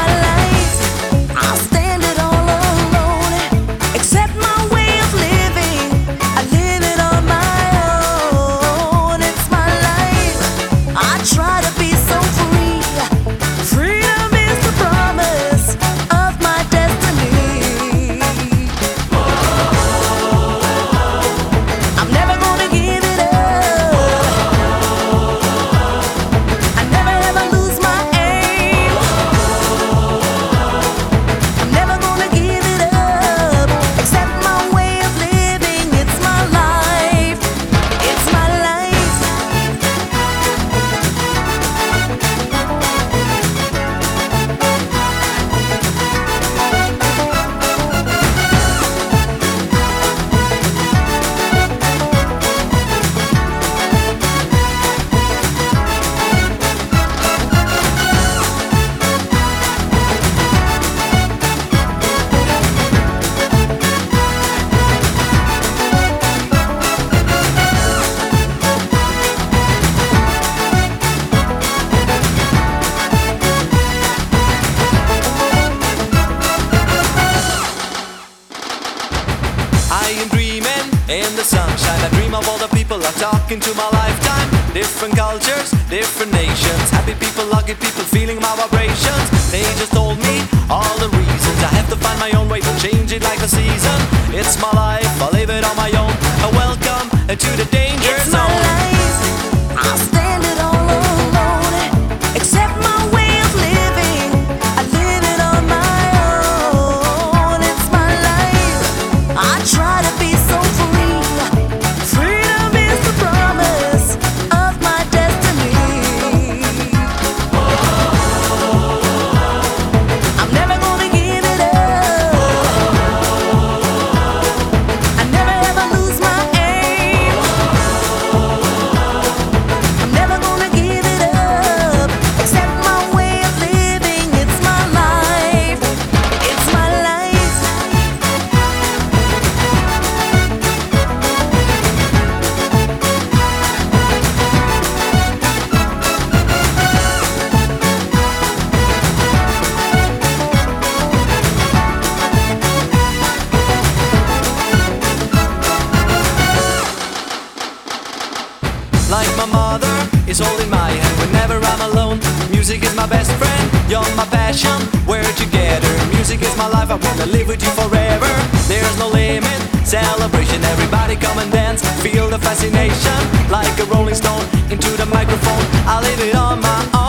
my life. I stand it all alone. Accept my way of living. I live it on my own. It's my life. I try to be so free. Freedom is the promise of my destiny. I'm never gonna give it up. I never ever lose my aim. I'm never gonna give it up. Accept my way of living. It's my life. It's my life. I am dreaming in the sunshine. I dream of all the people I talk into my lifetime. Different cultures, different nations. Happy people, lucky people, feeling my vibrations. They just told me all the reasons. I have to find my own way to change it like the season. It's my life, I live it on my own. Welcome to the danger It's my zone. life. I stand it all alone. Accept my way of living. I live it on my own. It's my life. I try to be so free. Freedom is the promise of my destiny. I'm never gonna give it up. I never ever lose my aim. I'm never gonna give it up. Accept my way of living. It's my life. It's my life. Like my mother is holding my hand whenever I'm alone. Music is my best friend, you're my passion, we're together. Music is my life, I wanna live with you forever. There's no limit, celebration, everybody come and dance. Feel the fascination, like a rolling stone into the microphone. I live it on my own.